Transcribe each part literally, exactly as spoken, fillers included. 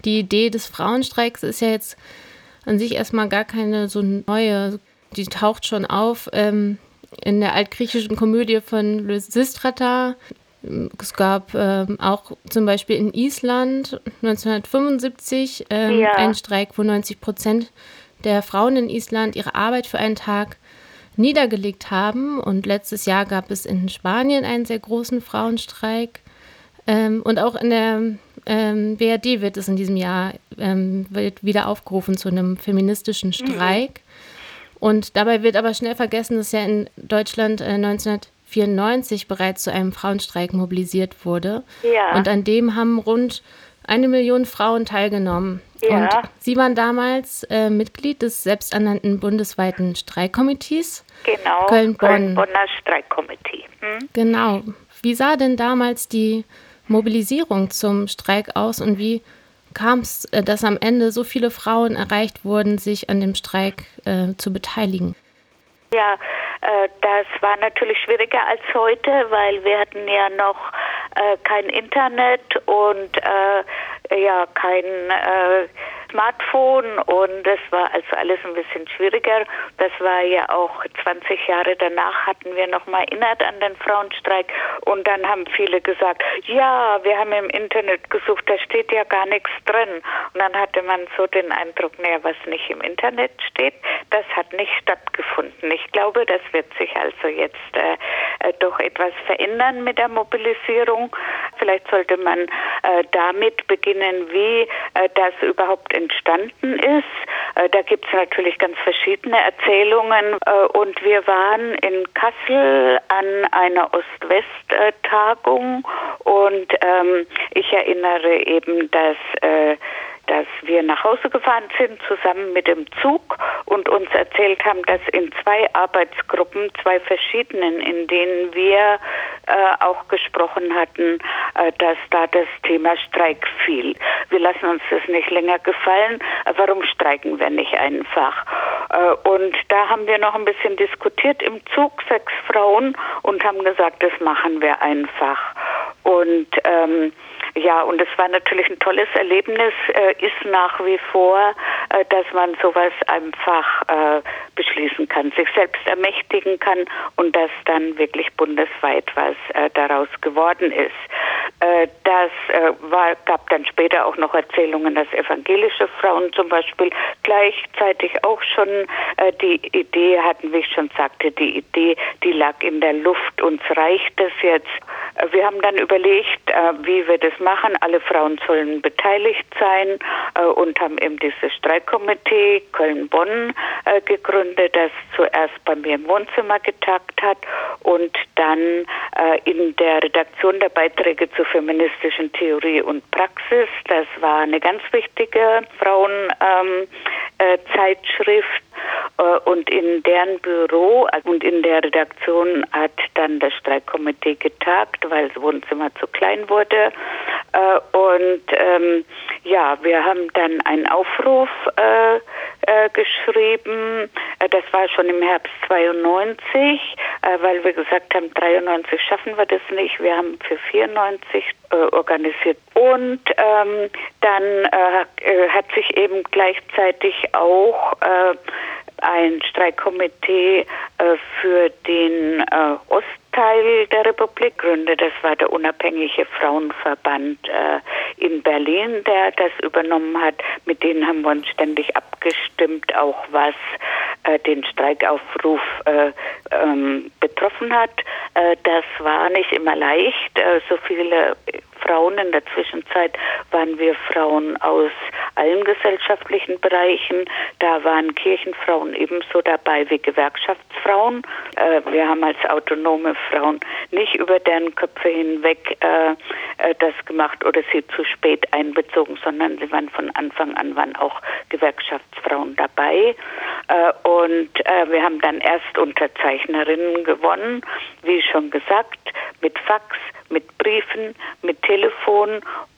die Idee des Frauenstreiks ist ja jetzt an sich erstmal gar keine so neue. Die taucht schon auf ähm, in der altgriechischen Komödie von Lysistrata. Es gab ähm, auch zum Beispiel in Island neunzehnhundertfünfundsiebzig ähm, Ja. einen Streik, wo neunzig Prozent der Frauen in Island ihre Arbeit für einen Tag niedergelegt haben. Und letztes Jahr gab es in Spanien einen sehr großen Frauenstreik. Ähm, und auch in der ähm, B R D wird es in diesem Jahr ähm, wird wieder aufgerufen zu einem feministischen Streik. Mhm. Und dabei wird aber schnell vergessen, dass ja in Deutschland äh, neunzehnhundertvierundneunzig bereits zu einem Frauenstreik mobilisiert wurde. Ja. Und an dem haben rund eine Million Frauen teilgenommen. Ja. Und sie waren damals äh, Mitglied des selbsternannten bundesweiten Streikkomitees. Genau, Köln-Bonn. Köln-Bonner Streikkomitee. Hm? Genau. Wie sah denn damals die Mobilisierung zum Streik aus und wie kam es, dass am Ende so viele Frauen erreicht wurden, sich an dem Streik äh, zu beteiligen? Ja, äh, das war natürlich schwieriger als heute, weil wir hatten ja noch äh, kein Internet und äh, ja kein äh, Smartphone und das war also alles ein bisschen schwieriger. Das war ja auch zwanzig Jahre danach hatten wir noch mal erinnert an den Frauenstreik und dann haben viele gesagt, ja, wir haben im Internet gesucht, da steht ja gar nichts drin. Und dann hatte man so den Eindruck, naja, was nicht im Internet steht, das hat nicht stattgefunden. Ich glaube, das wird sich also jetzt äh, doch etwas verändern mit der Mobilisierung. Vielleicht sollte man äh, damit beginnen, wie äh, das überhaupt entstanden ist. Äh, da gibt es natürlich ganz verschiedene Erzählungen. Äh, und wir waren in Kassel an einer Ost-West-Tagung und ähm, ich erinnere eben, dass äh, dass wir nach Hause gefahren sind, zusammen mit dem Zug und uns erzählt haben, dass in zwei Arbeitsgruppen, zwei verschiedenen, in denen wir äh, auch gesprochen hatten, äh, dass da das Thema Streik fiel. Wir lassen uns das nicht länger gefallen. Äh, warum streiken wir nicht einfach? Äh, und da haben wir noch ein bisschen diskutiert im Zug, sechs Frauen, und haben gesagt, das machen wir einfach. Und ähm, ja, und es war natürlich ein tolles Erlebnis, äh, ist nach wie vor, äh, dass man sowas einfach äh, beschließen kann, sich selbst ermächtigen kann und dass dann wirklich bundesweit was äh, daraus geworden ist. Äh, das äh, war, gab dann später auch noch Erzählungen, dass evangelische Frauen zum Beispiel gleichzeitig auch schon äh, die Idee hatten, wie ich schon sagte, die Idee, die lag in der Luft, uns reicht es jetzt. Äh, wir haben dann überlegt, äh, wie wir das machen. Alle Frauen sollen beteiligt sein äh, und haben eben dieses Streikkomitee Köln-Bonn äh, gegründet, das zuerst bei mir im Wohnzimmer getagt hat und dann äh, in der Redaktion der Beiträge zur feministischen Theorie und Praxis. Das war eine ganz wichtige Frauenzeitschrift. Äh, äh, und in deren Büro und in der Redaktion hat dann das Streikkomitee getagt, weil das Wohnzimmer zu klein wurde. Äh, und ähm, ja, wir haben dann einen Aufruf äh, äh, geschrieben. Äh, das war schon im Herbst zweiundneunzig, äh, weil wir gesagt haben, dreiundneunzig schaffen wir das nicht. Wir haben für vierundneunzig äh, organisiert. Und ähm, dann äh, hat sich eben gleichzeitig auch äh, ein Streikkomitee äh, für den äh, Ostteil der Republik gründet. Das war der Unabhängige Frauenverband äh, in Berlin, der das übernommen hat. Mit denen haben wir uns ständig abgestimmt, auch was äh, den Streikaufruf äh, ähm, betroffen hat. Äh, das war nicht immer leicht. Äh, so viele Frauen in der Zwischenzeit waren wir Frauen aus allen gesellschaftlichen Bereichen. Da waren Kirchenfrauen ebenso dabei wie Gewerkschaftsfrauen. Äh, wir haben als autonome Frauen nicht über deren Köpfe hinweg äh, äh, das gemacht oder sie zu spät einbezogen, sondern sie waren von Anfang an waren auch Gewerkschaftsfrauen dabei. Äh, und äh, wir haben dann Erstunterzeichnerinnen gewonnen, wie schon gesagt, mit Fax, mit Briefen, mit Telefon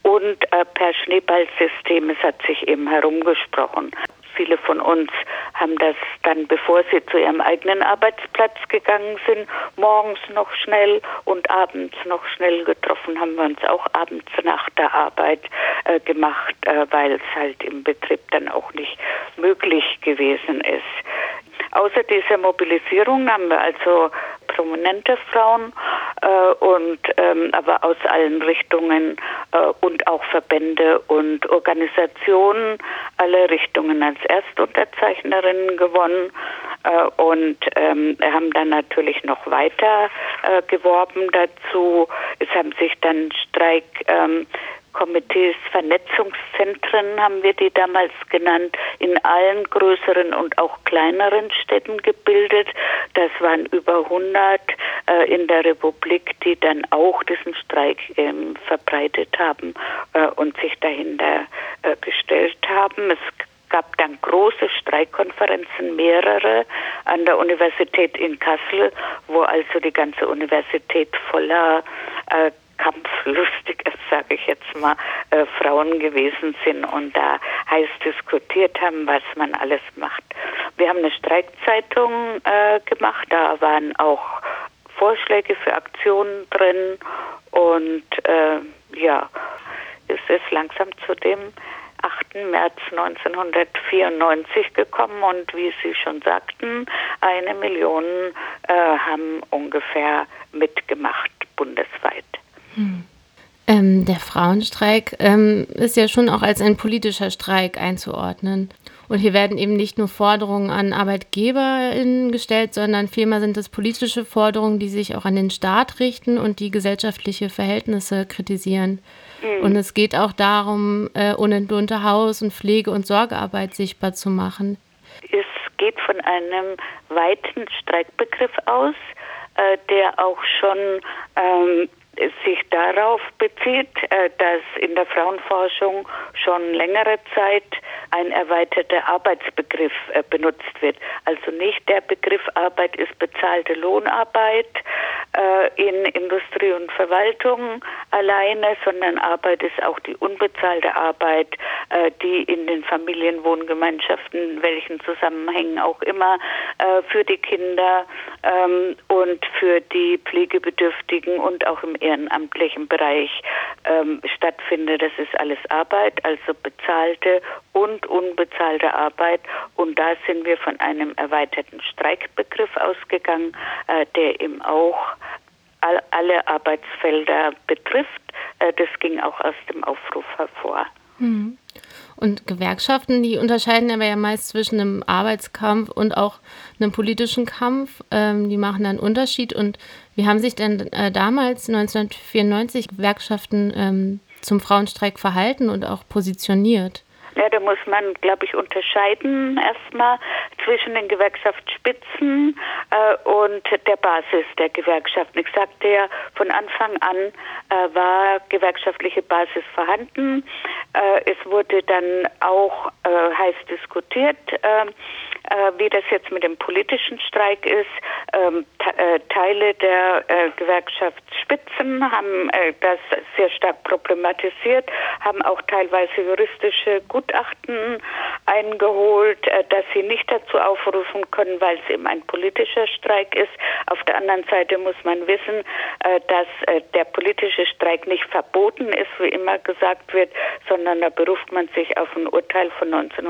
und äh, per Schneeballsystem. Es hat sich eben herumgesprochen. Viele von uns haben das dann, bevor sie zu ihrem eigenen Arbeitsplatz gegangen sind, morgens noch schnell und abends noch schnell getroffen, haben wir uns auch abends nach der Arbeit äh, gemacht, äh, weil es halt im Betrieb dann auch nicht möglich gewesen ist. Außer dieser Mobilisierung haben wir also prominente Frauen, äh, und ähm, aber aus allen Richtungen äh, und auch Verbände und Organisationen alle Richtungen als Erstunterzeichnerinnen gewonnen, äh, und ähm, haben dann natürlich noch weiter äh, geworben dazu. Es haben sich dann Streik ähm, Komitees, Vernetzungszentren haben wir die damals genannt, in allen größeren und auch kleineren Städten gebildet. Das waren über hundert äh, in der Republik, die dann auch diesen Streik ähm, verbreitet haben äh, und sich dahinter äh, gestellt haben. Es gab dann große Streikkonferenzen, mehrere an der Universität in Kassel, wo also die ganze Universität voller äh, kampflustige, sage ich jetzt mal, äh, Frauen gewesen sind und da heiß diskutiert haben, was man alles macht. Wir haben eine Streikzeitung äh, gemacht, da waren auch Vorschläge für Aktionen drin und äh, ja, es ist langsam zu dem achten März neunzehnhundertvierundneunzig gekommen und wie Sie schon sagten, eine Million äh, haben ungefähr mitgemacht bundesweit. Hm. Ähm, der Frauenstreik ähm, ist ja schon auch als ein politischer Streik einzuordnen. Und hier werden eben nicht nur Forderungen an ArbeitgeberInnen gestellt, sondern vielmehr sind es politische Forderungen, die sich auch an den Staat richten und die gesellschaftliche Verhältnisse kritisieren. Mhm. Und es geht auch darum, äh, unentlohnte Haus- und Pflege- und Sorgearbeit sichtbar zu machen. Es geht von einem weiten Streikbegriff aus, äh, der auch schon ähm, sich darauf bezieht, äh, dass in der Frauenforschung schon längere Zeit ein erweiterter Arbeitsbegriff äh, benutzt wird. Also nicht der Begriff Arbeit ist bezahlte Lohnarbeit äh, in Industrie und Verwaltung alleine, sondern Arbeit ist auch die unbezahlte Arbeit, äh, die in den Familienwohngemeinschaften, in welchen Zusammenhängen auch immer, äh, für die Kinder ähm, und für die Pflegebedürftigen und auch im ehrenamtlichen Bereich ähm, stattfindet. Das ist alles Arbeit, also bezahlte und unbezahlte Arbeit. Und da sind wir von einem erweiterten Streikbegriff ausgegangen, äh, der eben auch all, alle Arbeitsfelder betrifft. Äh, das ging auch aus dem Aufruf hervor. Hm. Und Gewerkschaften, die unterscheiden aber ja meist zwischen einem Arbeitskampf und auch einem politischen Kampf. Ähm, die machen da einen Unterschied. Und wie haben sich denn äh, damals, neunzehnhundertvierundneunzig, Gewerkschaften ähm, zum Frauenstreik verhalten und auch positioniert? Ja, da muss man, glaube ich, unterscheiden erstmal zwischen den Gewerkschaftsspitzen äh, und der Basis der Gewerkschaften. Ich sagte ja, von Anfang an äh, war gewerkschaftliche Basis vorhanden. Äh, es wurde dann auch äh, heiß diskutiert, äh, äh, wie das jetzt mit dem politischen Streik ist. Ähm, te- äh, Teile der äh, Gewerkschaftsspitzen haben äh, das sehr stark problematisiert, haben auch teilweise juristische Gutachten eingeholt, äh, dass sie nicht dazu aufrufen können, weil es eben ein politischer Streik ist. Auf der anderen Seite muss man wissen, äh, dass äh, der politische Streik nicht verboten ist, wie immer gesagt wird, sondern da beruft man sich auf ein Urteil von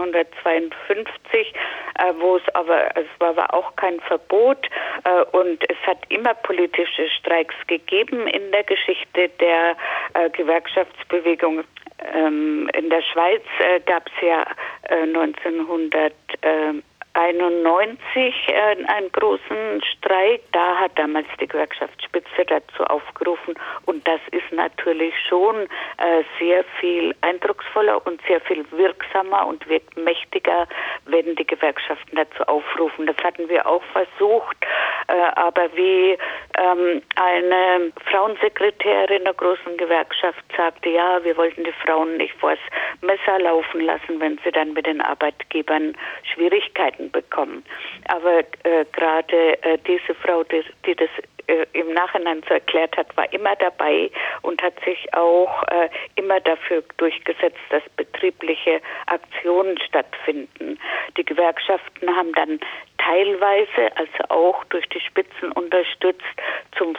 neunzehnhundertzweiundfünfzig, äh, wo es aber, es war aber auch kein Verbot, äh, und es hat immer politische Streiks gegeben in der Geschichte der äh, Gewerkschaftsbewegung. Ähm, in der Schweiz äh, gab es ja äh, neunzehnhunderteinundneunzig äh, einen großen Streik. Da hat damals die Gewerkschaftsspitze dazu aufgerufen und das ist natürlich schon äh, sehr viel eindrucksvoller und sehr viel wirksamer und wirkt mächtiger, wenn die Gewerkschaften dazu aufrufen. Das hatten wir auch versucht, äh, aber wie ähm, eine Frauensekretärin der großen Gewerkschaft sagte, ja, wir wollten die Frauen nicht vors Messer laufen lassen, wenn sie dann mit den Arbeitgebern Schwierigkeiten bekommen. Aber äh, gerade äh, diese Frau, die, die das äh, im Nachhinein so erklärt hat, war immer dabei und hat sich auch äh, immer dafür durchgesetzt, dass betriebliche Aktionen stattfinden. Die Gewerkschaften haben dann teilweise, also auch durch die Spitzen unterstützt, zum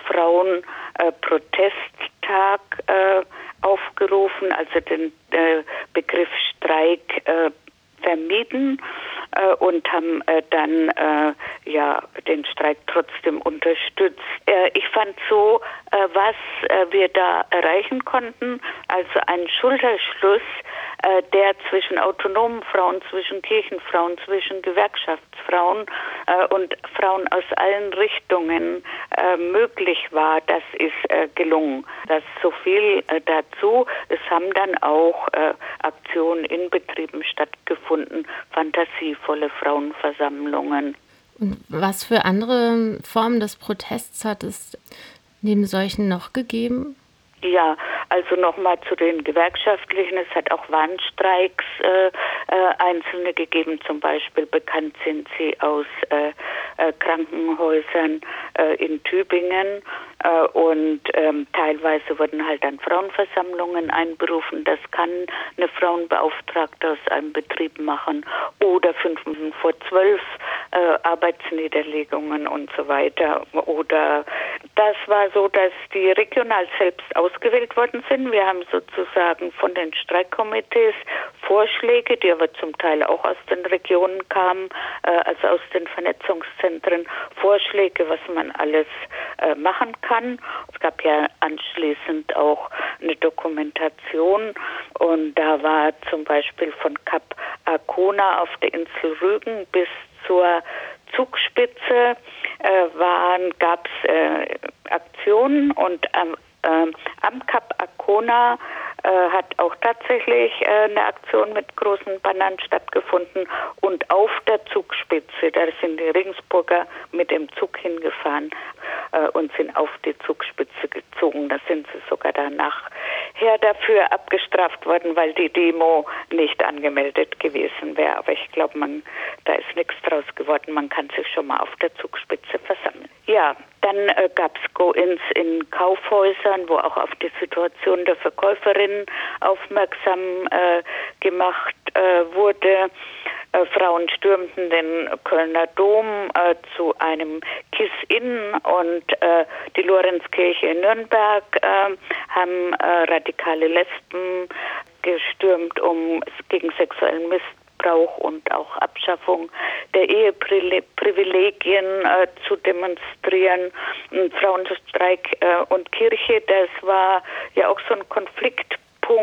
Frauenprotesttag äh, äh, aufgerufen, also den äh, Begriff Streik äh, vermieden äh, und haben äh, dann äh, ja den Streik trotzdem unterstützt. Äh, ich fand so, äh, was äh, wir da erreichen konnten, also ein Schulterschluss, äh, der zwischen autonomen Frauen, zwischen Kirchenfrauen, zwischen Gewerkschaftsfrauen äh, und Frauen aus allen Richtungen äh, möglich war, das ist äh, gelungen. Das so viel äh, dazu. Es haben dann auch äh, Aktionen in Betrieben stattgefunden, fantasievolle Frauenversammlungen. Und was für andere Formen des Protests hat es neben solchen noch gegeben? Ja, also nochmal zu den Gewerkschaftlichen. Es hat auch Warnstreiks äh, äh, einzelne gegeben. Zum Beispiel bekannt sind sie aus äh, äh, Krankenhäusern äh, in Tübingen. Äh, und ähm, teilweise wurden halt dann Frauenversammlungen einberufen. Das kann eine Frauenbeauftragte aus einem Betrieb machen. Oder fünf vor zwölf äh, Arbeitsniederlegungen und so weiter. Oder das war so, dass die regional selbst ausgewählt worden sind. Wir haben sozusagen von den Streikkomitees Vorschläge, die aber zum Teil auch aus den Regionen kamen, äh, also aus den Vernetzungszentren, Vorschläge, was man alles äh, machen kann. Es gab ja anschließend auch eine Dokumentation und da war zum Beispiel von Kap Arkona auf der Insel Rügen bis zur Zugspitze äh, waren, gab es äh, Aktionen und ähm, ähm, am Kap Arkona äh, hat auch tatsächlich äh, eine Aktion mit großen Bannern stattgefunden und auf der Zugspitze, da sind die Regensburger mit dem Zug hingefahren äh, und sind auf die Zugspitze gezogen. Da sind sie sogar danach her dafür abgestraft worden, weil die Demo nicht angemeldet gewesen wäre. Aber ich glaube, man da ist nichts draus geworden. Man kann sich schon mal auf der Zugspitze versammeln. Ja, dann äh, gab es Go-ins in Kaufhäusern, wo auch auf die Situation der Verkäuferinnen aufmerksam äh, gemacht äh, wurde. Äh, Frauen stürmten den Kölner Dom äh, zu einem Kiss-In und äh, die Lorenzkirche in Nürnberg äh, haben äh, radikale Lesben gestürmt, um gegen sexuellen Missbrauch und auch Abschaffung der Eheprivilegien äh, zu demonstrieren. Und Frauenstreik äh, und Kirche, das war ja auch so ein Konfliktpunkt.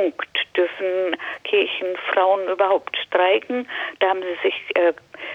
Dürfen Kirchenfrauen überhaupt streiken? Da haben sie sich äh,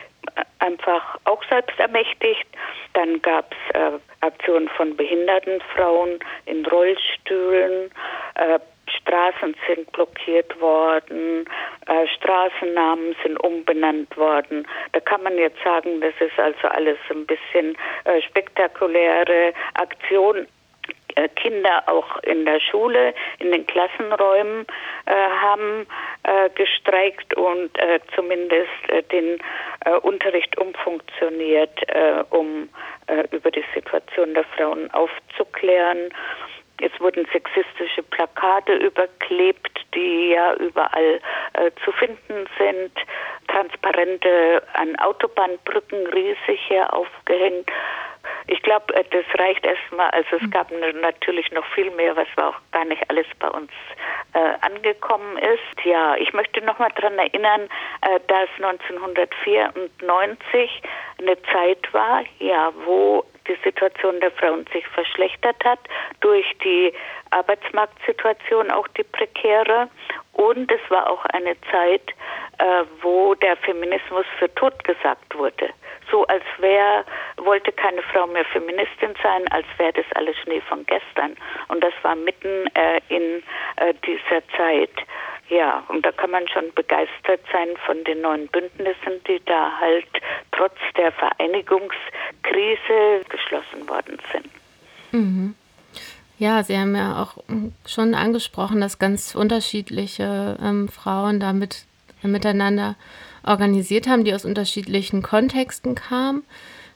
einfach auch selbst ermächtigt. Dann gab es äh, Aktionen von behinderten Frauen in Rollstühlen. Äh, Straßen sind blockiert worden, äh, Straßennamen sind umbenannt worden. Da kann man jetzt sagen, das ist also alles ein bisschen äh, spektakuläre Aktion. Äh, Kinder auch in der Schule, in den Klassenräumen äh, haben äh, gestreikt und äh, zumindest äh, den äh, Unterricht umfunktioniert, äh, um äh, über die Situation der Frauen aufzuklären. Es wurden sexistische Plakate überklebt, die ja überall äh, zu finden sind. Transparente an Autobahnbrücken riesig hier aufgehängt. Ich glaube, das reicht erstmal. Also es gab natürlich noch viel mehr, was auch gar nicht alles bei uns äh, angekommen ist. Ja, ich möchte noch mal daran erinnern, äh, dass neunzehnhundertvierundneunzig eine Zeit war, ja, wo die Situation der Frauen sich verschlechtert hat durch die Arbeitsmarktsituation, auch die prekäre. Und es war auch eine Zeit, äh, wo der Feminismus für tot gesagt wurde. So als wäre, wollte keine Frau mehr Feministin sein, als wäre das alles Schnee von gestern. Und das war mitten äh, in äh, dieser Zeit. Ja, und da kann man schon begeistert sein von den neuen Bündnissen, die da halt trotz der Vereinigungskrise geschlossen worden sind. Mhm. Ja, Sie haben ja auch schon angesprochen, dass ganz unterschiedliche ähm, Frauen da mit, miteinander organisiert haben, die aus unterschiedlichen Kontexten kamen.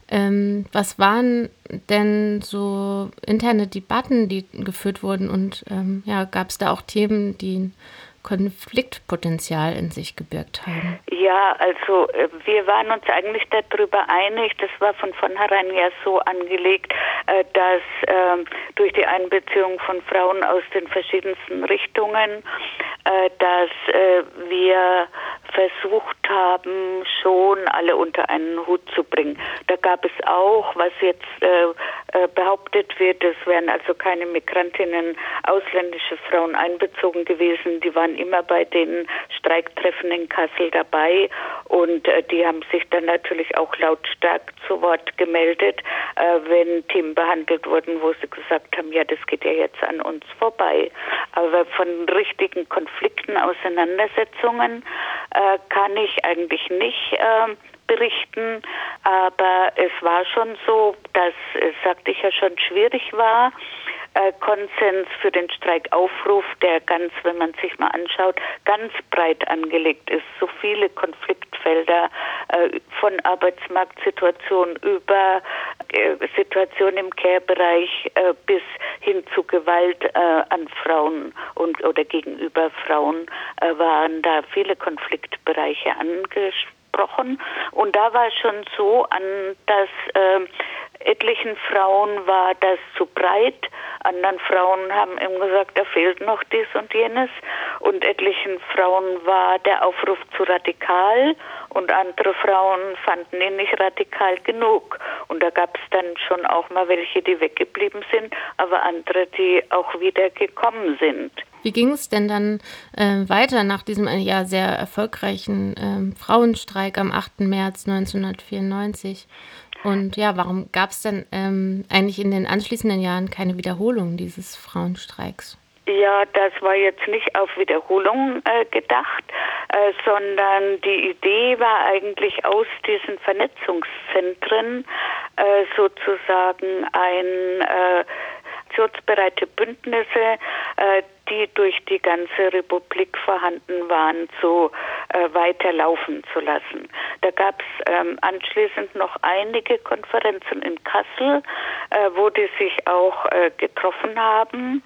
Ähm, was waren denn so interne Debatten, die geführt wurden? Und ähm, ja, gab es da auch Themen, die ein Konfliktpotenzial in sich gebirgt haben? Ja, also äh, wir waren uns eigentlich darüber einig, das war von vornherein ja so angelegt, äh, dass äh, durch die Einbeziehung von Frauen aus den verschiedensten Richtungen, äh, dass äh, wir versucht haben, schon alle unter einen Hut zu bringen. Da gab es auch, was jetzt äh, äh, behauptet wird, es wären also keine Migrantinnen, ausländische Frauen einbezogen gewesen, die waren immer bei den Streiktreffen in Kassel dabei und äh, die haben sich dann natürlich auch lautstark zu Wort gemeldet, äh, wenn Themen behandelt wurden, wo sie gesagt haben, ja, das geht ja jetzt an uns vorbei. Aber von richtigen Konflikten, Auseinandersetzungen äh, kann ich eigentlich nicht äh, berichten, aber es war schon so, dass, äh, sagte ich ja schon, schwierig war, äh, Konsens für den Streikaufruf, der ganz, wenn man sich mal anschaut, ganz breit angelegt ist. So viele Konfliktfelder äh, von Arbeitsmarktsituation über äh, Situation im Care-Bereich äh, bis hin zu Gewalt äh, an Frauen und oder gegenüber Frauen äh, waren da viele Konfliktbereiche angesprochen. Und da war schon so, an dass äh, etlichen Frauen war das zu breit, anderen Frauen haben eben gesagt, da fehlt noch dies und jenes und etlichen Frauen war der Aufruf zu radikal und andere Frauen fanden ihn nicht radikal genug und da gab es dann schon auch mal welche, die weggeblieben sind, aber andere, die auch wieder gekommen sind. Wie ging es denn dann äh, weiter nach diesem äh, ja sehr erfolgreichen äh, Frauenstreik am achten März neunzehnhundertvierundneunzig? Und ja, warum gab es denn ähm, eigentlich in den anschließenden Jahren keine Wiederholung dieses Frauenstreiks? Ja, das war jetzt nicht auf Wiederholung äh, gedacht, äh, sondern die Idee war eigentlich aus diesen Vernetzungszentren äh, sozusagen ein äh, aktionsbereite Bündnisse, äh, die durch die ganze Republik vorhanden waren, zu äh, weiterlaufen zu lassen. Da gab es ähm, anschließend noch einige Konferenzen in Kassel, äh, wo die sich auch äh, getroffen haben.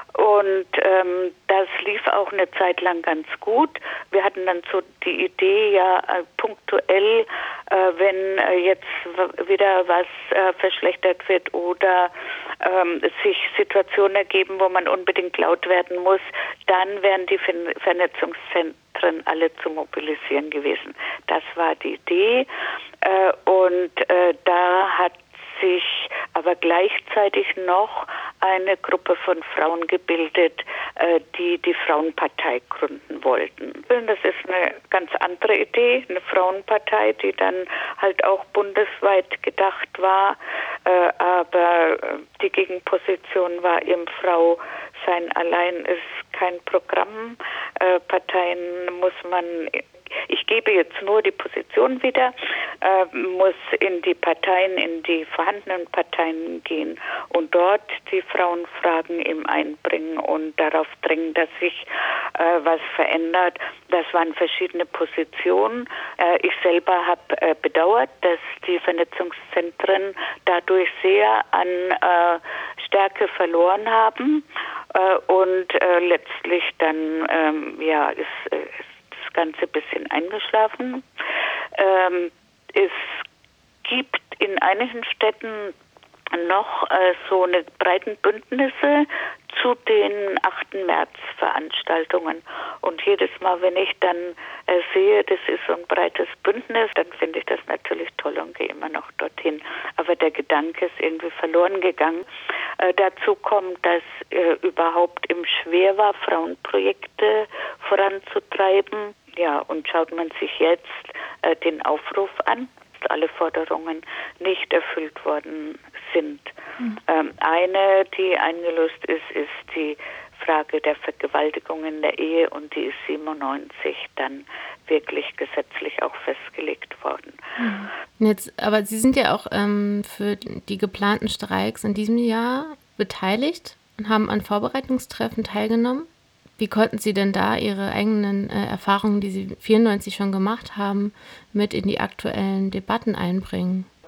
Und ähm, das lief auch eine Zeit lang ganz gut. Wir hatten dann so die Idee, ja äh, punktuell, äh, wenn äh, jetzt w- wieder was äh, verschlechtert wird oder ähm, sich Situationen ergeben, wo man unbedingt laut werden muss, dann wären die Ver- Vernetzungszentren alle zu mobilisieren gewesen. Das war die Idee äh, und äh, da hat sich aber gleichzeitig noch eine Gruppe von Frauen gebildet, äh, die die Frauenpartei gründen wollten. Das ist eine ganz andere Idee, eine Frauenpartei, die dann halt auch bundesweit gedacht war, äh, aber die Gegenposition war eben, Frau sein allein ist kein Programm. Äh, Parteien muss man, ich gebe jetzt nur die Position wieder, äh, muss in die Parteien, in die vorhandenen Parteien gehen und dort die Frauenfragen eben einbringen und darauf drängen, dass sich äh, was verändert. Das waren verschiedene Positionen. Äh, ich selber habe äh, bedauert, dass die Vernetzungszentren dadurch sehr an äh, Stärke verloren haben äh, und äh, letztlich dann ähm, ja ist, äh, ist das Ganze ein bisschen eingeschlafen. Ähm, es gibt in einigen Städten noch äh, so eine breiten Bündnisse zu den achten März-Veranstaltungen. Und jedes Mal, wenn ich dann äh, sehe, das ist so ein breites Bündnis, dann finde ich das natürlich toll und gehe immer noch dorthin. Aber der Gedanke ist irgendwie verloren gegangen. Äh, dazu kommt, dass äh, überhaupt im schwer war, Frauenprojekte voranzutreiben. Ja, und schaut man sich jetzt äh, den Aufruf an, dass alle Forderungen nicht erfüllt worden sind. Mhm. Ähm, eine, die eingelöst ist, ist die Frage der Vergewaltigung in der Ehe und die ist siebenundneunzig dann wirklich gesetzlich auch festgelegt worden. Mhm. Jetzt, aber Sie sind ja auch ähm, für die geplanten Streiks in diesem Jahr beteiligt und haben an Vorbereitungstreffen teilgenommen. Wie konnten Sie denn da Ihre eigenen äh, Erfahrungen, die Sie vierundneunzig schon gemacht haben, mit in die aktuellen Debatten einbringen? Ich habe mich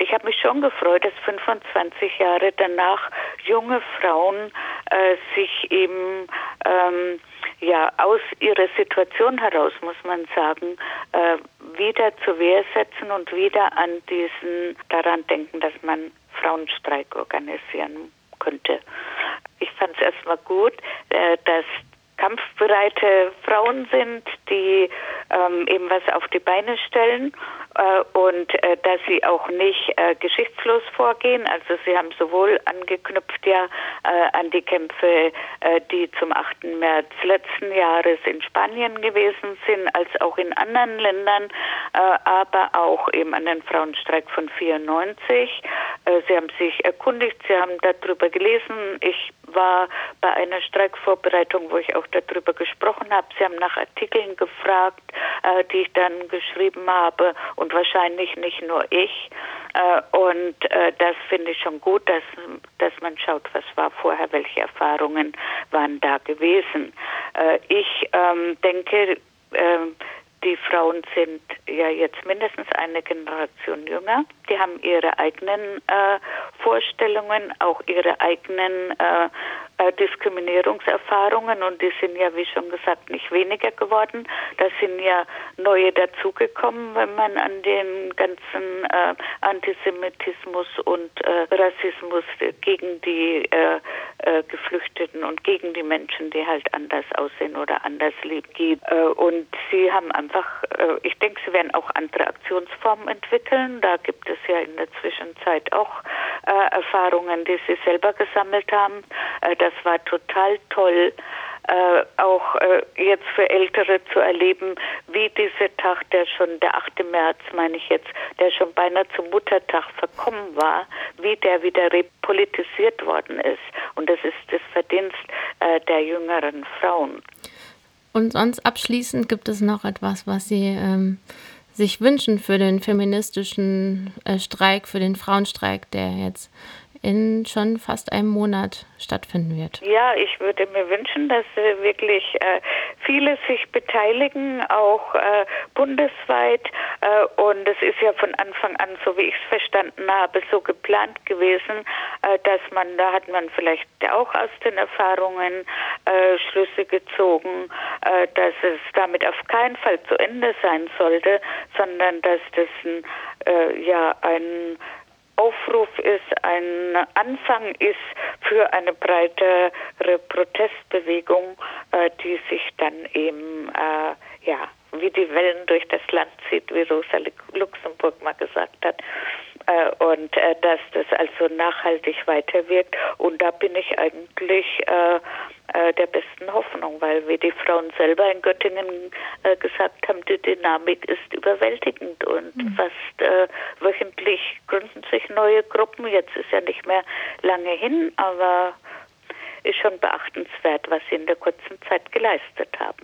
schon gefreut, dass fünfundzwanzig Jahre danach junge Frauen äh, sich eben ähm, ja aus ihrer Situation heraus, muss man sagen, äh, wieder zur Wehr setzen und wieder an diesen, daran denken, dass man Frauenstreik organisieren könnte. Ich fand es erstmal gut, äh, dass kampfbereite Frauen sind, die ähm, eben was auf die Beine stellen äh, und äh, dass sie auch nicht äh, geschichtslos vorgehen. Also sie haben sowohl angeknüpft ja äh, an die Kämpfe, äh, die zum achten März letzten Jahres in Spanien gewesen sind, als auch in anderen Ländern, äh, aber auch eben an den Frauenstreik von vierundneunzig. Äh, sie haben sich erkundigt, sie haben darüber gelesen. Ich war bei einer Streikvorbereitung, wo ich auch darüber gesprochen habe. Sie haben nach Artikeln gefragt, äh, die ich dann geschrieben habe und wahrscheinlich nicht nur ich. Äh, und äh, das finde ich schon gut, dass, dass man schaut, was war vorher, welche Erfahrungen waren da gewesen. Äh, ich ähm, denke, äh, die Frauen sind ja jetzt mindestens eine Generation jünger. Die haben ihre eigenen äh, Vorstellungen, auch ihre eigenen äh, äh, Diskriminierungserfahrungen und die sind ja, wie schon gesagt, nicht weniger geworden. Da sind ja neue dazugekommen, wenn man an den ganzen äh, Antisemitismus und äh, Rassismus gegen die äh, äh, Geflüchteten und gegen die Menschen, die halt anders aussehen oder anders leben, geht. Äh, und sie haben einfach, äh, ich denke, sie werden auch andere Aktionsformen entwickeln. Da gibt es ja in der Zwischenzeit auch äh, Erfahrungen, die sie selber gesammelt haben. Äh, das war total toll, äh, auch äh, jetzt für Ältere zu erleben, wie dieser Tag, der schon, der achte März, meine ich jetzt, der schon beinahe zum Muttertag verkommen war, wie der wieder repolitisiert worden ist. Und das ist das Verdienst äh, der jüngeren Frauen. Und sonst abschließend gibt es noch etwas, was Sie ähm, sich wünschen für den feministischen äh, Streik, für den Frauenstreik, der jetzt in schon fast einem Monat stattfinden wird? Ja, ich würde mir wünschen, dass äh, wirklich äh, viele sich beteiligen, auch äh, bundesweit. Äh, und es ist ja von Anfang an, so wie ich es verstanden habe, so geplant gewesen, äh, dass man, da hat man vielleicht auch aus den Erfahrungen äh, Schlüsse gezogen, äh, dass es damit auf keinen Fall zu Ende sein sollte, sondern dass das ein, äh, ja ein Aufruf ist, ein Anfang ist für eine breitere Protestbewegung, äh, die sich dann eben äh, ja wie die Wellen durch das Land zieht, wie Rosa Luxemburg mal gesagt hat. Äh, und äh, dass das also nachhaltig weiterwirkt. Und da bin ich eigentlich äh, äh, der besten Hoffnung, weil wie die Frauen selber in Göttingen äh, gesagt haben, die Dynamik ist überwältigend und mhm. fast äh, wöchentlich gründen sich neue Gruppen. Jetzt ist ja nicht mehr lange hin, aber ist schon beachtenswert, was sie in der kurzen Zeit geleistet haben.